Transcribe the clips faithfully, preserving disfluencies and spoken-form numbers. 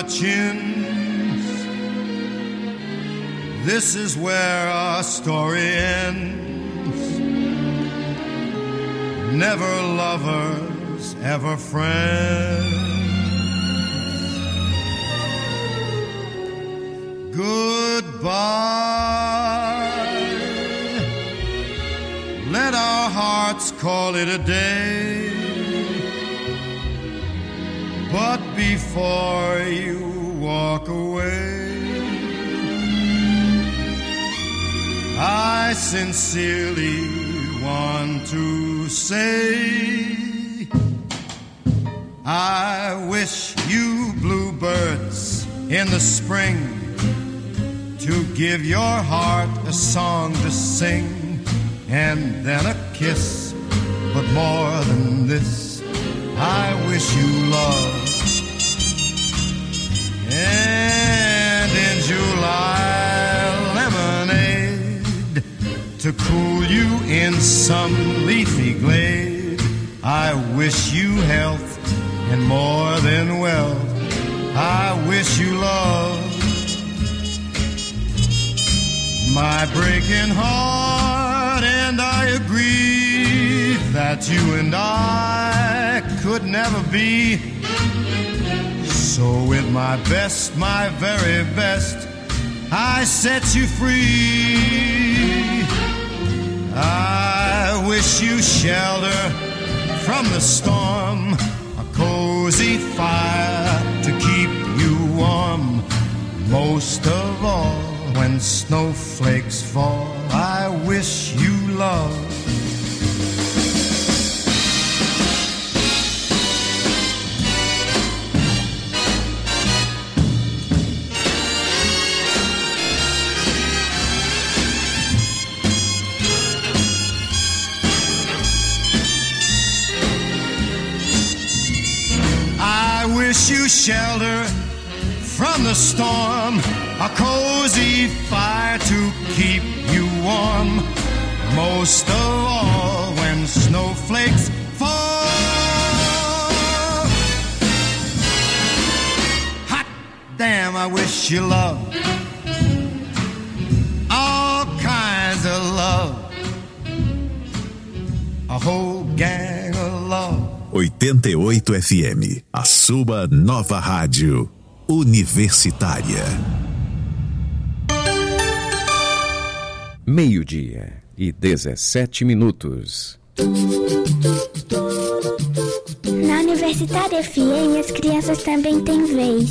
chins. This is where our story ends. Never lovers, ever friends. Goodbye. Let our hearts call it a day. But before you walk away, I sincerely want to say, I wish you bluebirds in the spring to give your heart a song to sing, and then a kiss, but more than this, I wish you love. And in July, lemonade to cool you in some leafy glade. I wish you health and more than wealth. I wish you love. My breaking heart, and I agree that you and I could never be. So with my best, my very best, I set you free. I wish you shelter from the storm, a cozy fire to keep you warm. Most of all, when snowflakes fall, I wish you love. I wish you shelter from the storm, a cozy fire to keep you warm. Most of all, when snowflakes fall. Hot damn, I wish you love. All kinds of love. A whole gang of love. oitenta e oito F M, a sua nova rádio universitária. Meio-dia e dezessete minutos. Na Universitária F M, as crianças também têm vez.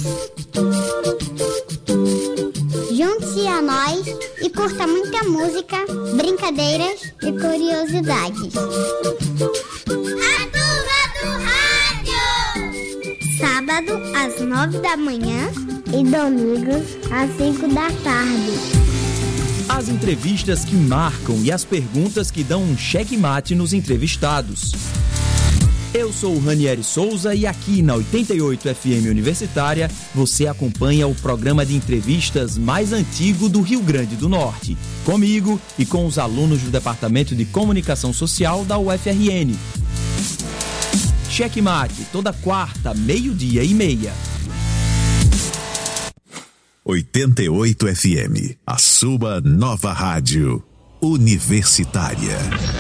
Junte-se a nós e curta muita música, brincadeiras e curiosidades. A turma do rádio! Sábado, às nove da manhã e domingos, às cinco da tarde. As entrevistas que marcam e as perguntas que dão um checkmate nos entrevistados. Eu sou o Ranieri Souza e aqui na oitenta e oito F M Universitária você acompanha o programa de entrevistas mais antigo do Rio Grande do Norte. Comigo e com os alunos do Departamento de Comunicação Social da U F R N. Checkmate, toda quarta, meio-dia e meia. oitenta e oito F M, a sua nova rádio universitária.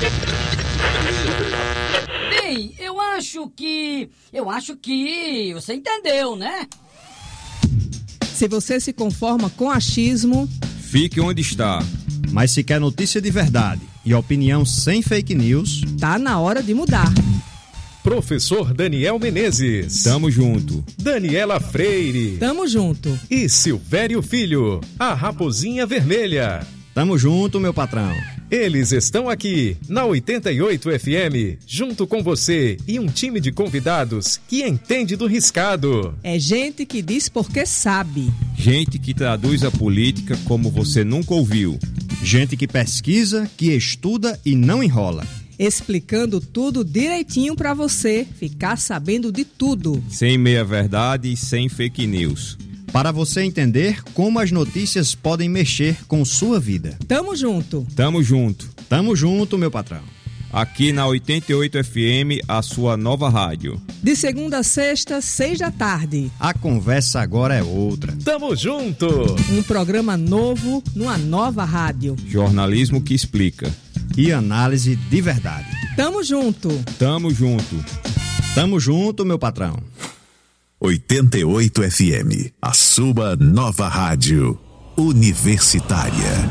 Bem, eu acho que... Eu acho que... Você entendeu, né? Se você se conforma com achismo... Fique onde está. Mas se quer notícia de verdade e opinião sem fake news... Tá na hora de mudar. Professor Daniel Menezes. Tamo junto. Daniela Freire. Tamo junto. E Silvério Filho, a Raposinha Vermelha. Tamo junto, meu patrão. Eles estão aqui, na oitenta e oito F M, junto com você e um time de convidados que entende do riscado. É gente que diz porque sabe. Gente que traduz a política como você nunca ouviu. Gente que pesquisa, que estuda e não enrola. Explicando tudo direitinho pra você ficar sabendo de tudo. Sem meia-verdade e sem fake news. Para você entender como as notícias podem mexer com sua vida. Tamo junto. Tamo junto. Tamo junto, meu patrão. Aqui na oitenta e oito F M, a sua nova rádio. De segunda a sexta, seis da tarde. A conversa agora é outra. Tamo junto! Um programa novo, numa nova rádio. Jornalismo que explica. E análise de verdade. Tamo junto! Tamo junto! Tamo junto, meu patrão. oitenta e oito F M, a sua nova rádio universitária.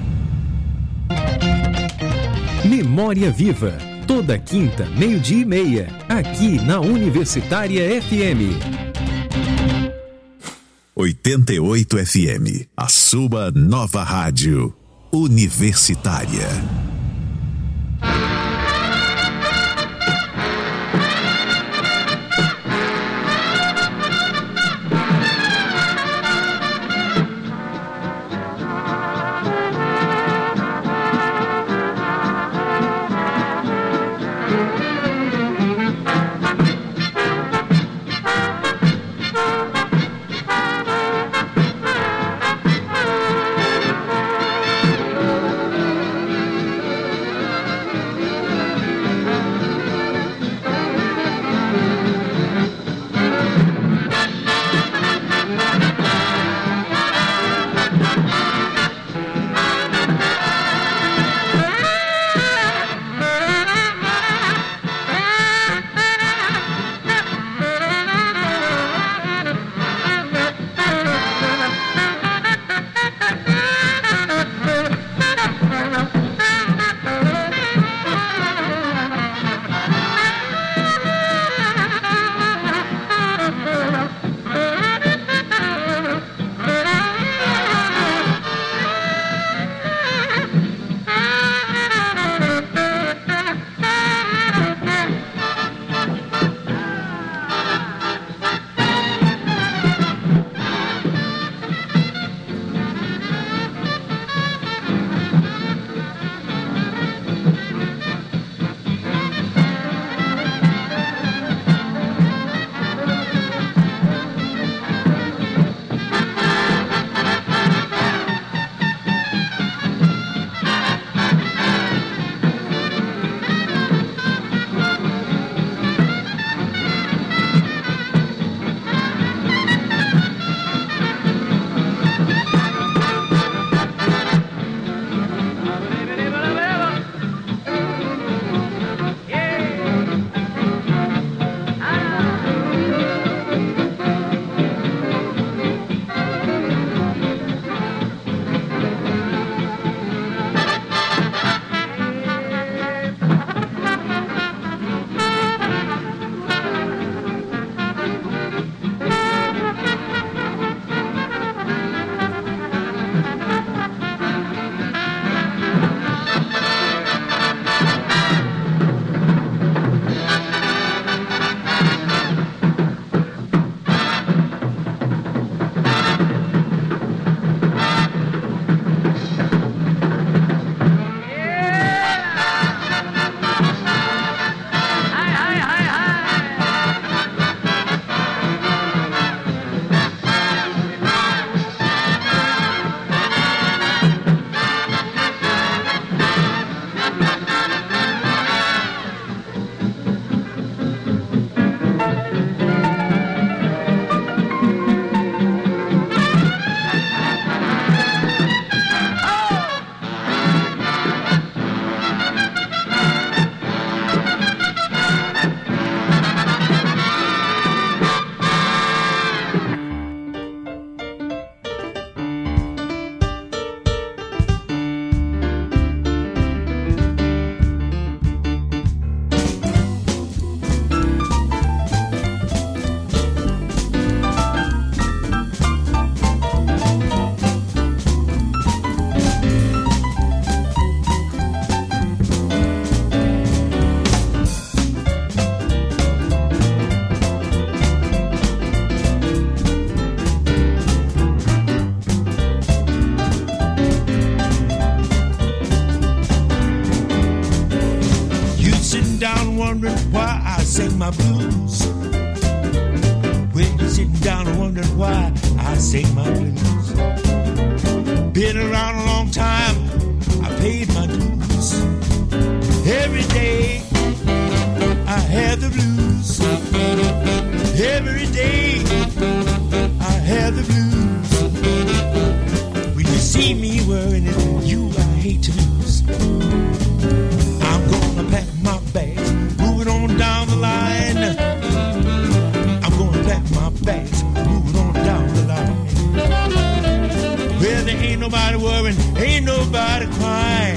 Memória Viva, toda quinta, meio-dia e meia, aqui na Universitária F M. oitenta e oito F M, a sua nova rádio universitária. wondering why I sing my blues. When you're sitting down and wondering why I sing my blues. Been around a long time, I paid my dues. Every day Every day I have the blues. When you see me worrying, it's you I hate to lose. I'm gonna pack my bags, moving on down the line. I'm gonna pack my bags, moving on down the line. Well, there ain't nobody worrying, ain't nobody crying.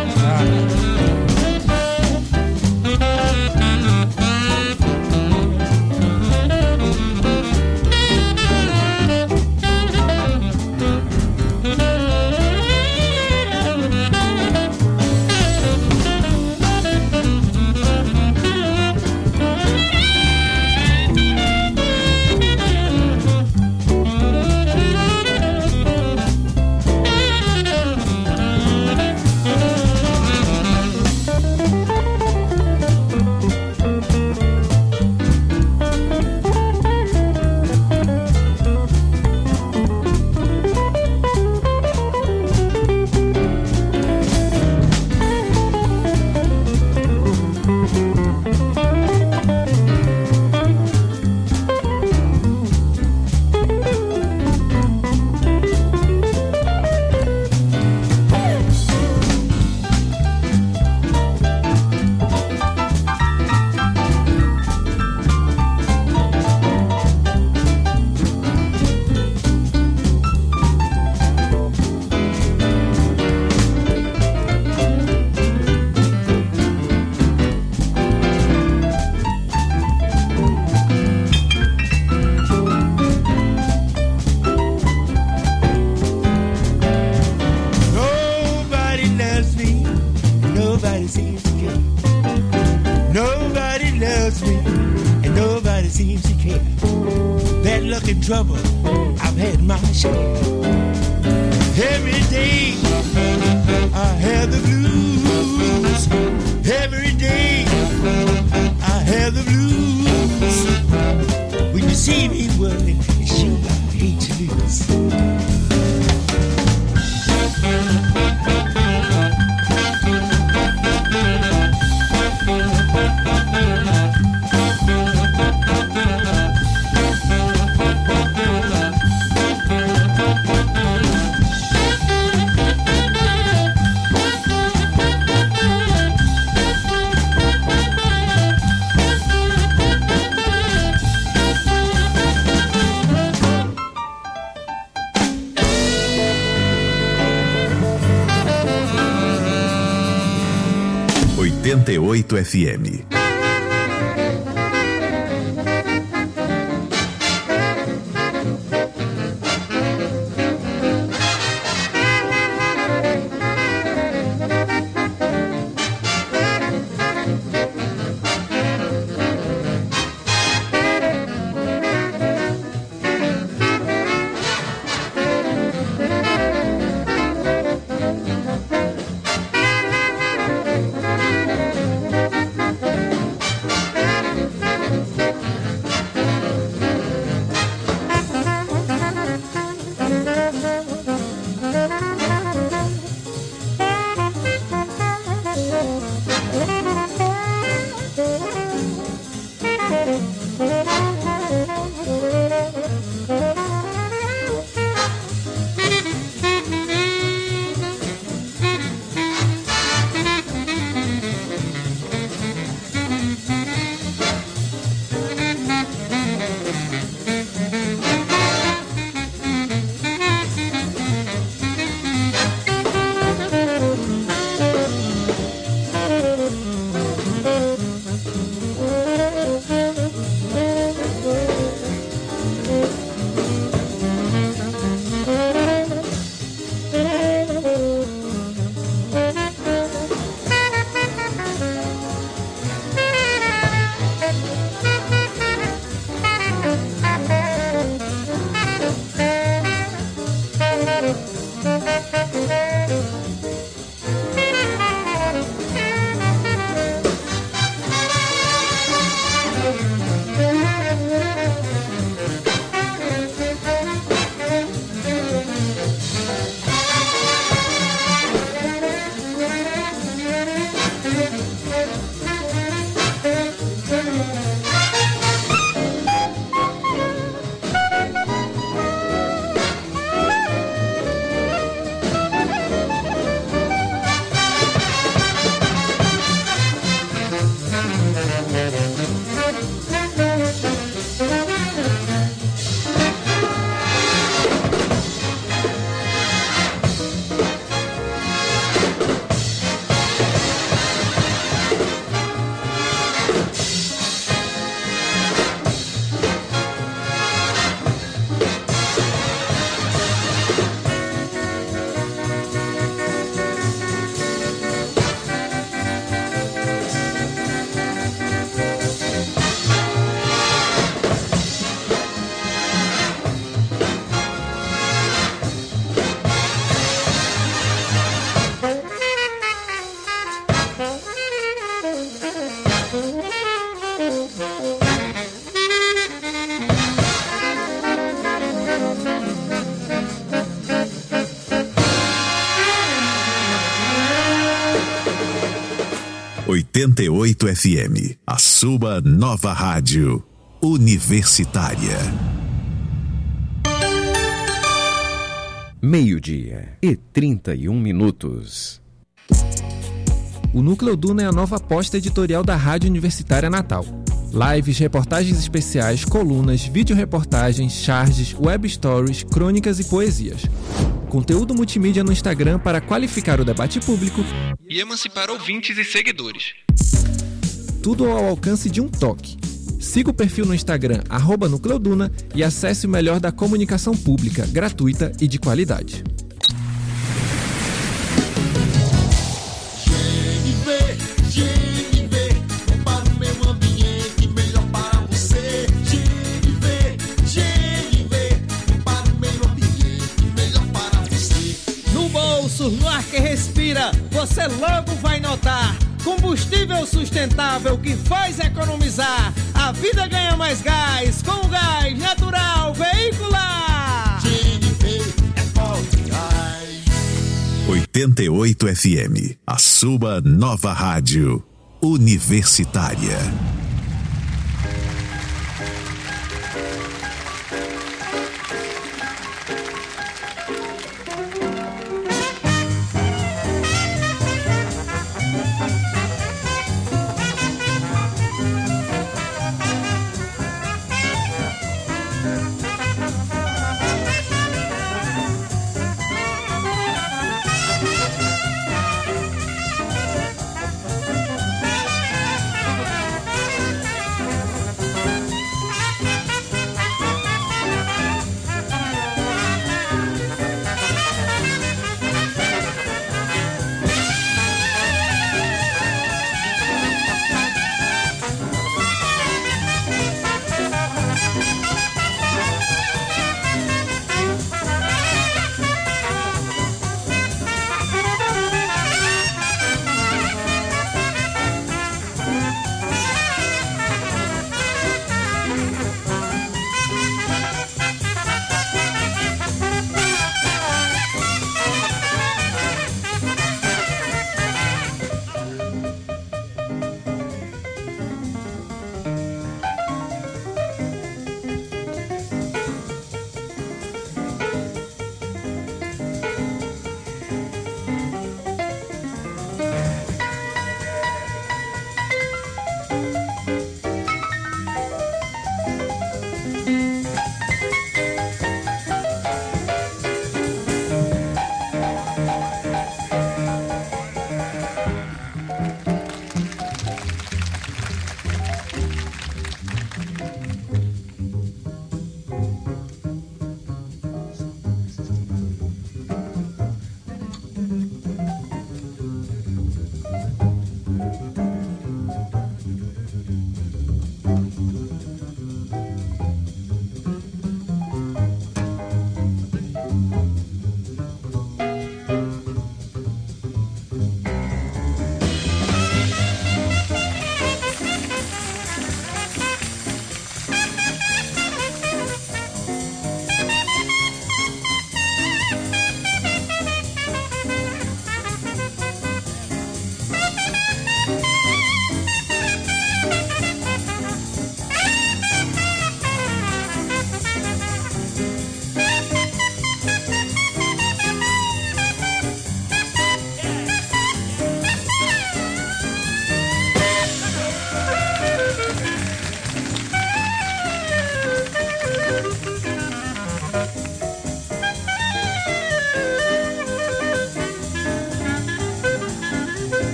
Trouble, I've had my share. Every day I have the blues. Every day I have the blues. When you see me working, it's you I hate to lose. oitenta e oito F M. oitenta e oito F M, a sua nova rádio universitária. Meio-dia e trinta e um minutos. O Núcleo Duna é a nova aposta editorial da Rádio Universitária Natal. Lives, reportagens especiais, colunas, videoreportagens, charges, web stories, crônicas e poesias. Conteúdo multimídia no Instagram para qualificar o debate público e emancipar ouvintes e seguidores. Tudo ao alcance de um toque. Siga o perfil no Instagram, arroba Núcleo Duna, e acesse o melhor da comunicação pública, gratuita e de qualidade. G N V, G N V, é para o meio ambiente, melhor para você. G N V, G N V, é para o meio ambiente, melhor para você. No bolso, no ar que respira, você logo vai notar. Combustível sustentável que faz economizar. A vida ganha mais gás com o gás natural veicular. G N V é forte gás. oitenta e oito F M, a sua nova rádio universitária.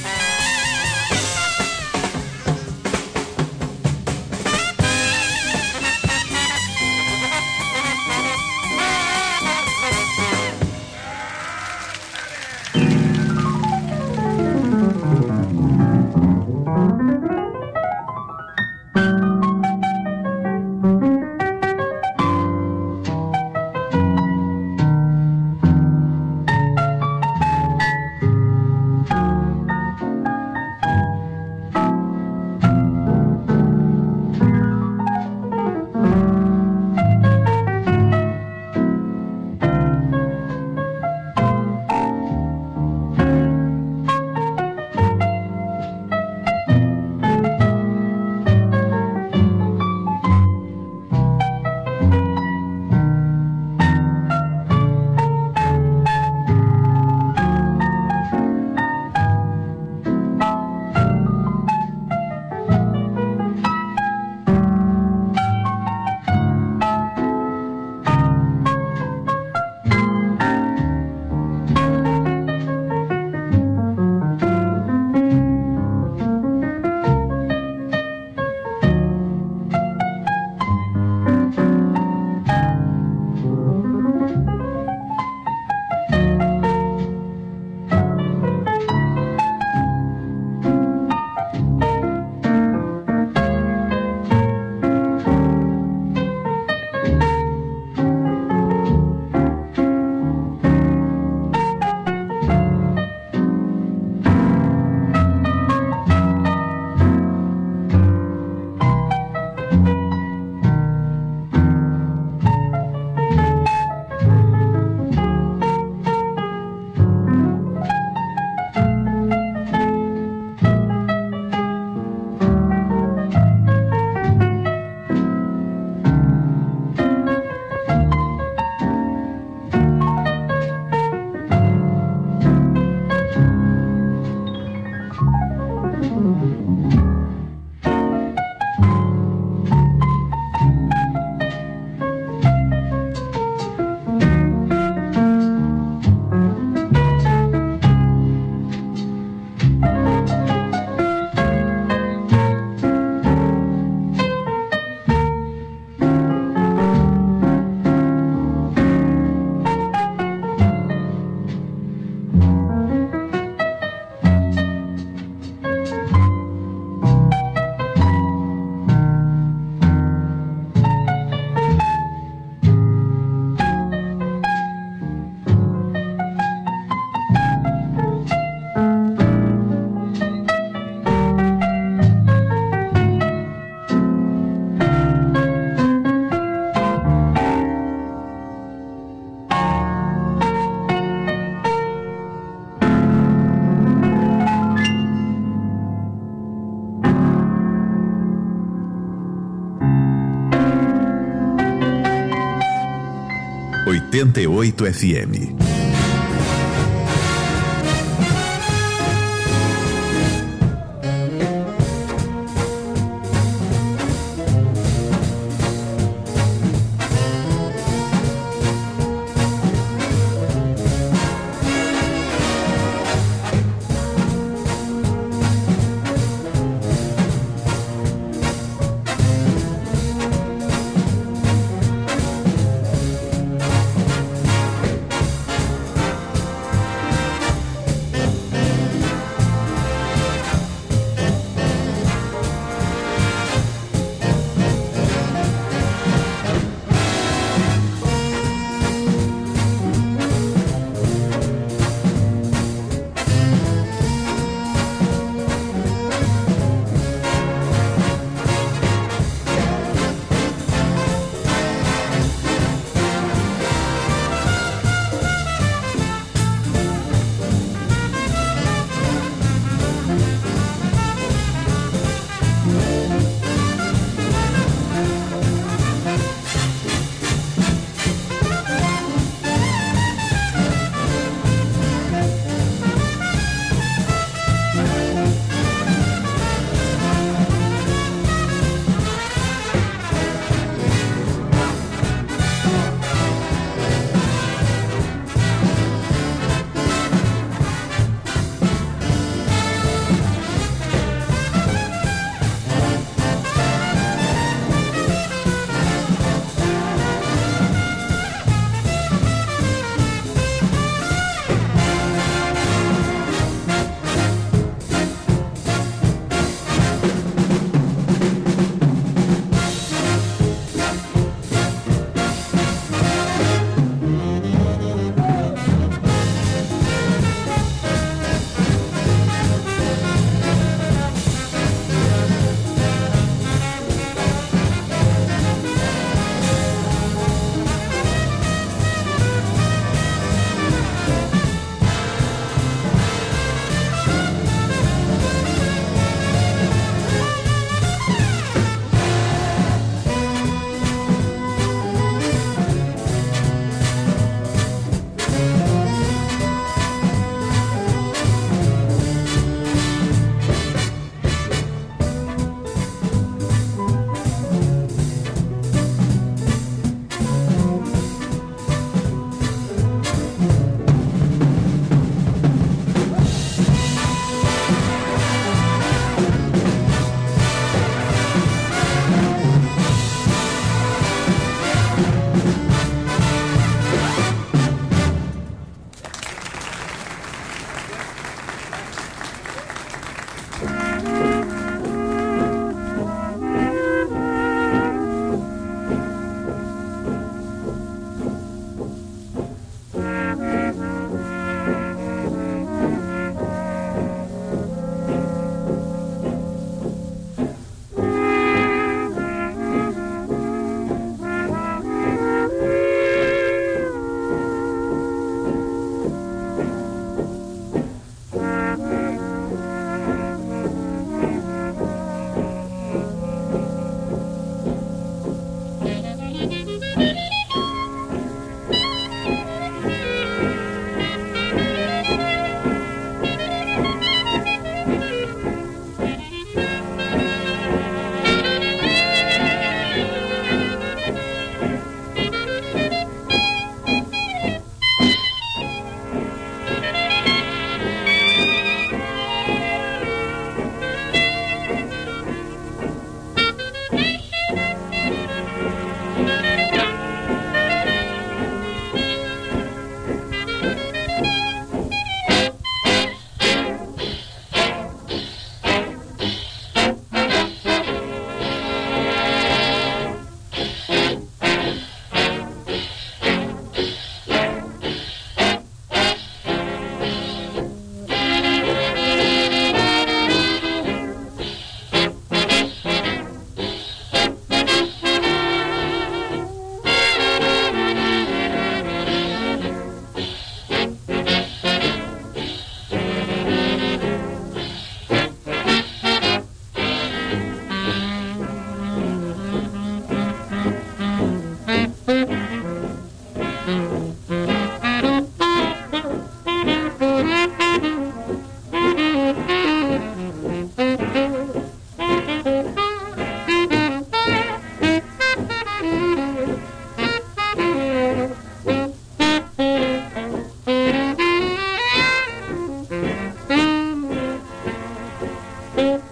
oitenta e oito F M.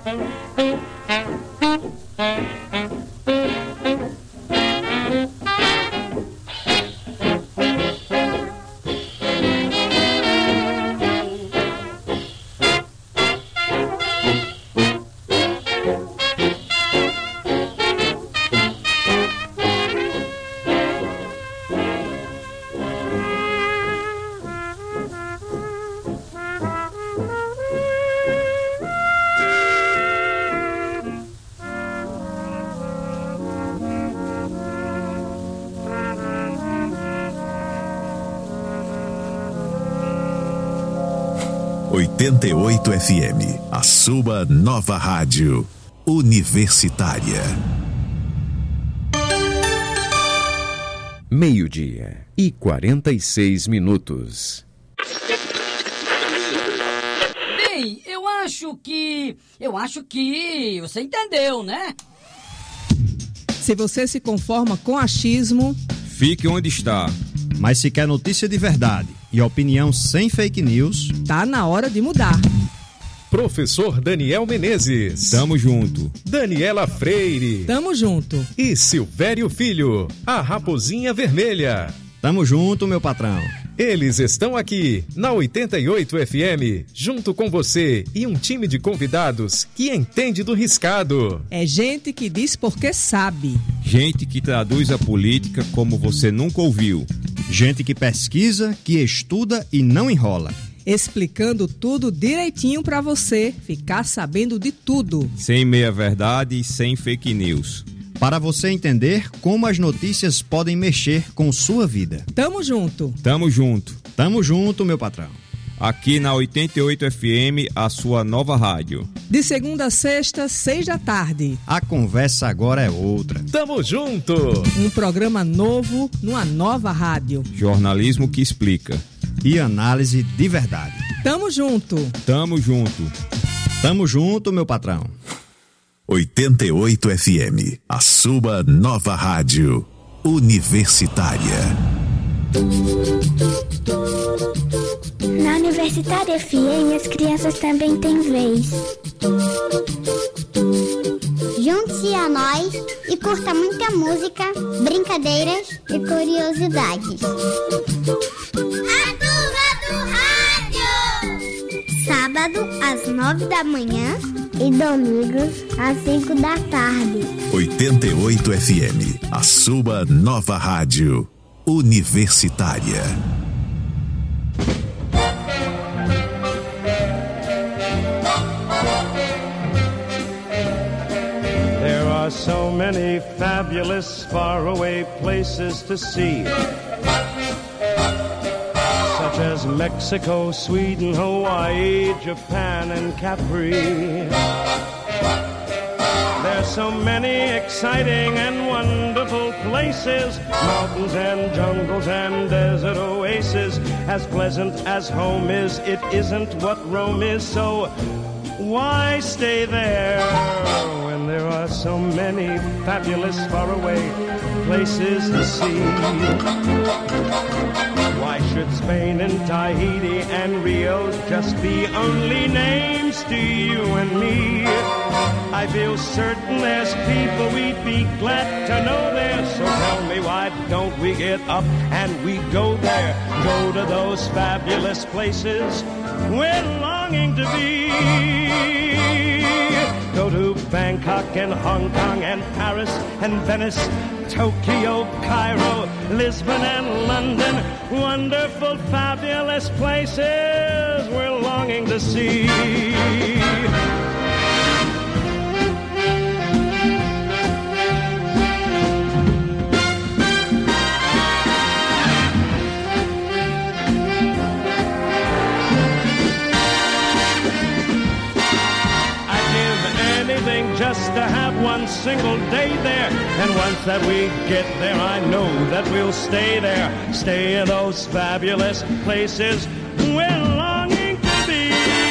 oitenta e oito F M, a sua nova rádio universitária. Meio-dia e quarenta e seis minutos. Bem, eu acho que... Eu acho que... Você entendeu, né? Se você se conforma com achismo... Fique onde está. Mas se quer notícia de verdade e opinião sem fake news... Tá na hora de mudar. Professor Daniel Menezes. Tamo junto. Daniela Freire. Tamo junto. E Silvério Filho, a Raposinha Vermelha. Tamo junto, meu patrão. Eles estão aqui na oitenta e oito F M, junto com você e um time de convidados que entende do riscado. É gente que diz porque sabe. Gente que traduz a política como você nunca ouviu. Gente que pesquisa, que estuda e não enrola. Explicando tudo direitinho pra você ficar sabendo de tudo. Sem meia-verdade e sem fake news. Para você entender como as notícias podem mexer com sua vida. Tamo junto. Tamo junto. Tamo junto, meu patrão. Aqui na oitenta e oito F M, a sua nova rádio. De segunda a sexta, seis da tarde. A conversa agora é outra. Tamo junto. Um programa novo, numa nova rádio. Jornalismo que explica. E análise de verdade. Tamo junto. Tamo junto. Tamo junto, meu patrão. oitenta e oito F M, a sua nova rádio universitária. Na Universitária F M, as crianças também têm vez. Junte-se a nós e curta muita música, brincadeiras e curiosidades. A turma do rádio! Sábado, às nove da manhã e domingo, às cinco da tarde. oitenta e oito F M, a sua nova rádio universitária. There are so many fabulous faraway places to see, such as Mexico, Sweden, Hawaii, Japan, and Capri. There's so many exciting and wonderful places, mountains and jungles and desert oases. As pleasant as home is, it isn't what Rome is, so why stay there when there are so many fabulous faraway places to see? Why should Spain and Tahiti and Rio just be only names to you and me? I feel certain there's people we'd be glad to know there. So tell me, why don't we get up and we go there? Go to those fabulous places we're longing to be. Go to Bangkok and Hong Kong and Paris and Venice, Tokyo, Cairo, Lisbon and London. Wonderful, fabulous places we're longing to see. Just to have one single day there. And once that we get there, I know that we'll stay there. Stay in those fabulous places we're longing to be,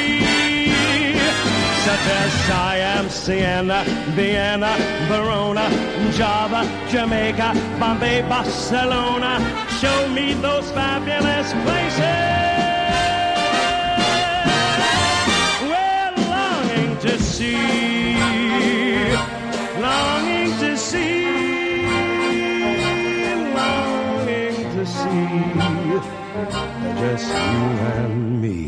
such as Siam, Siena, Vienna, Verona, Java, Jamaica, Bombay, Barcelona. Show me those fabulous places we're longing to see. see, longing to see, longing to see, just you and me.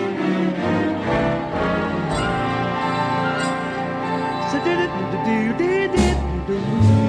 So did it, did it, did it, did it.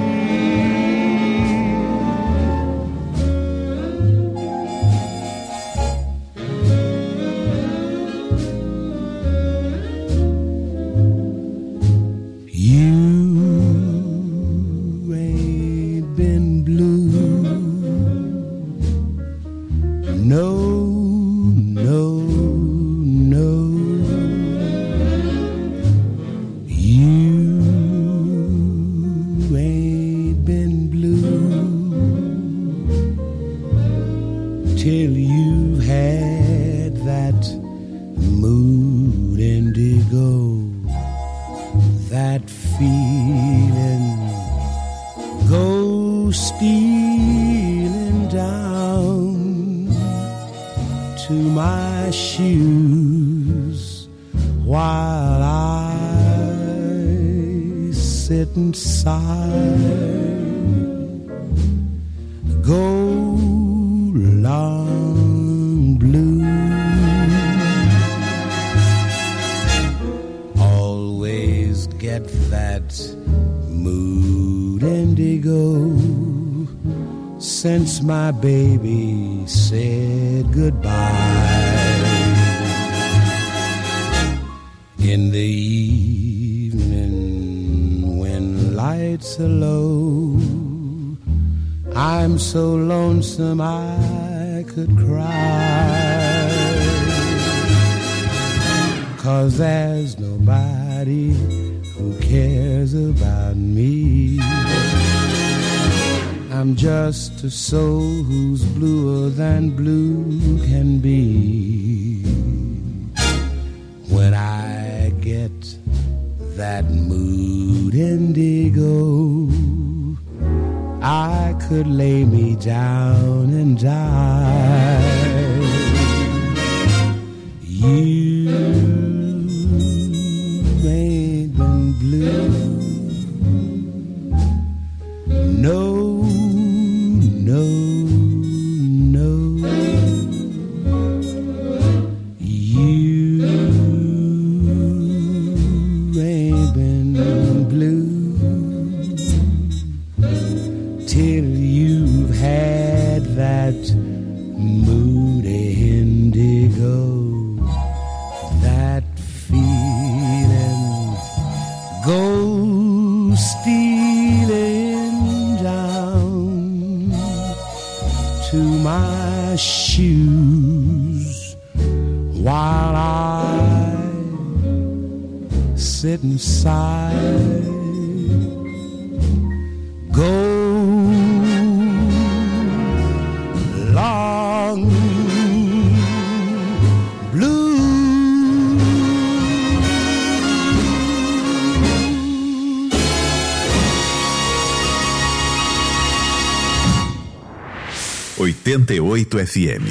My baby said goodbye. In the evening when lights are low, I'm so lonesome I could cry, 'cause there's nobody who cares about me. I'm just a soul who's bluer than blue can be. When I get that mood indigo, I could lay me down and die. You ain't been blue, no. No, no, you ain't been blue till you've had that moody indigo, that feeling go stealing down to my shoes while I sit and sigh. Go long blue. oitenta e oito F M.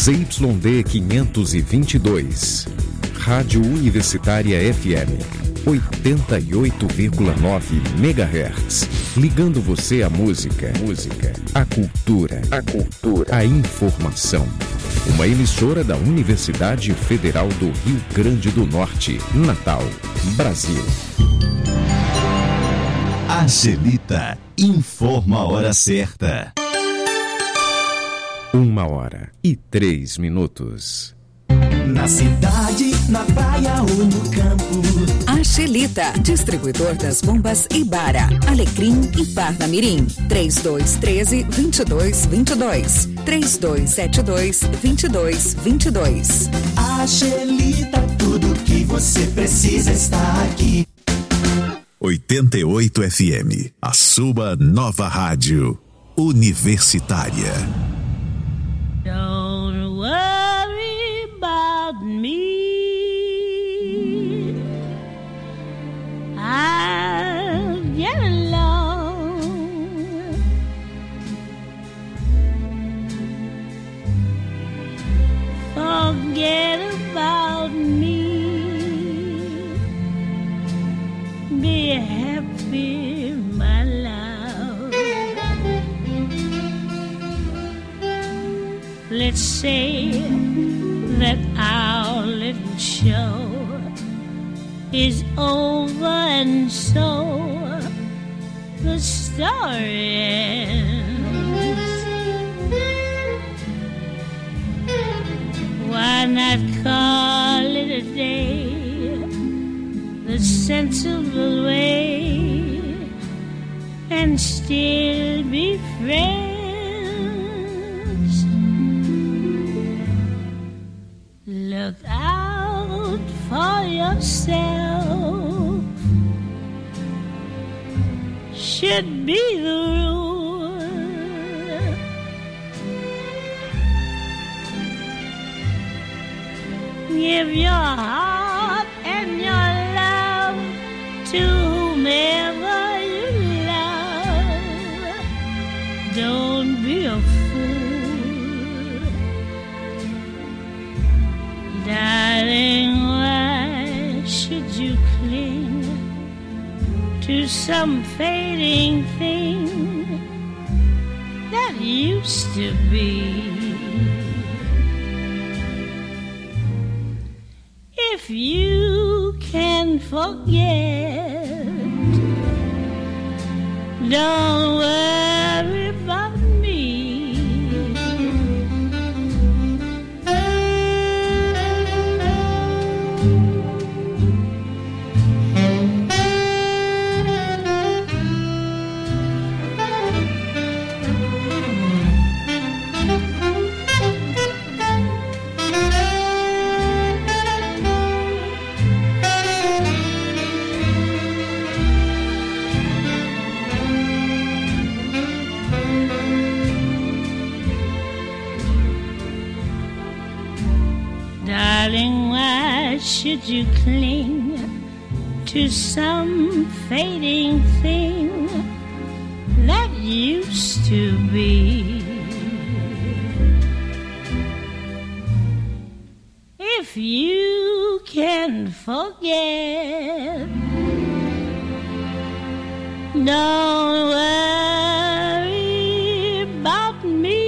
Z Y D quinhentos e vinte e dois. Rádio Universitária F M oitenta e oito vírgula nove megahertz. Ligando você à música, música, à cultura, a cultura, à informação. Uma emissora da Universidade Federal do Rio Grande do Norte, Natal, Brasil. Angelita informa a hora certa. Uma hora e três minutos. Na cidade, na praia ou no campo. Angelita, distribuidor das bombas Ibara, Alecrim e Parnamirim. três dois um três, dois dois dois dois. três dois sete dois, dois dois dois dois. Angelita, tudo que você precisa está aqui. oitenta e oito F M, a sua nova rádio universitária. Don't worry about me. I'll get along. Forget about me. Be happy, my love. Let's say that our little show is over and so the story ends. Why not call it a day, the sensible way, and still be friends? Look out for yourself, should be the rule. Give your heart and your love to whomever you love. Don't be a fool, darling. Why should you cling to some fading thing that used to be? If you can forget, don't worry about me. Darling, why should you cling to some fading thing that used to be? If you can forget, don't worry about me.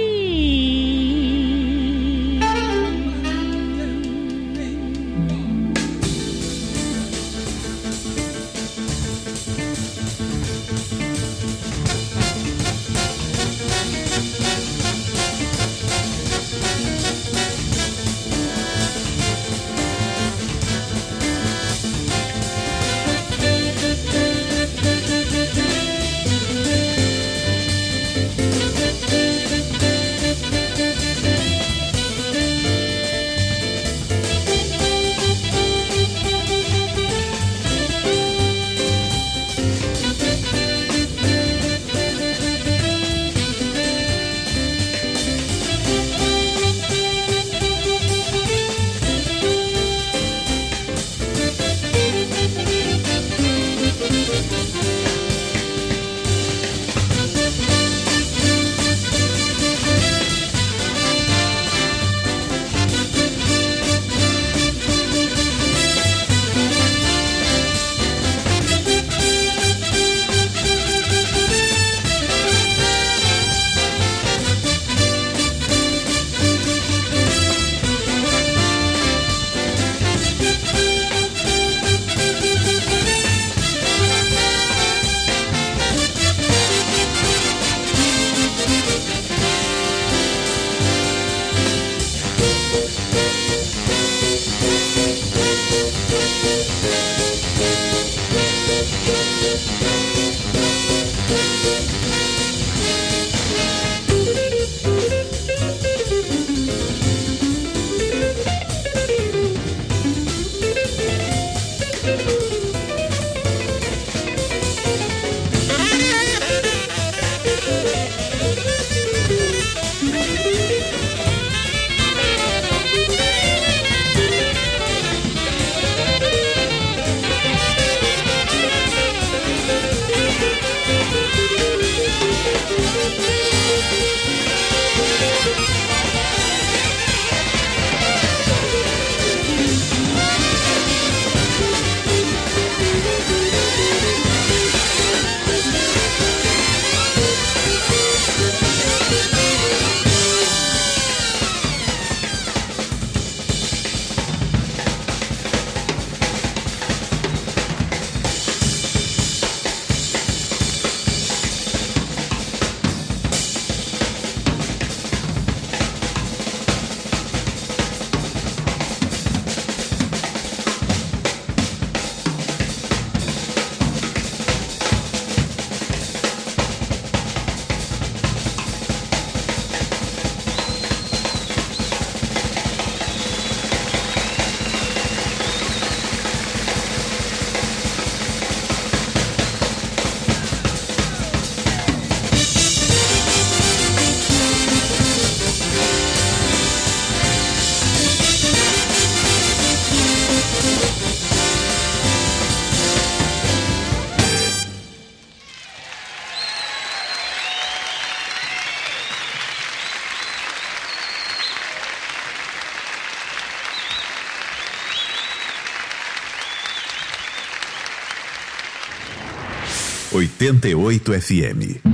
oitenta e oito F M.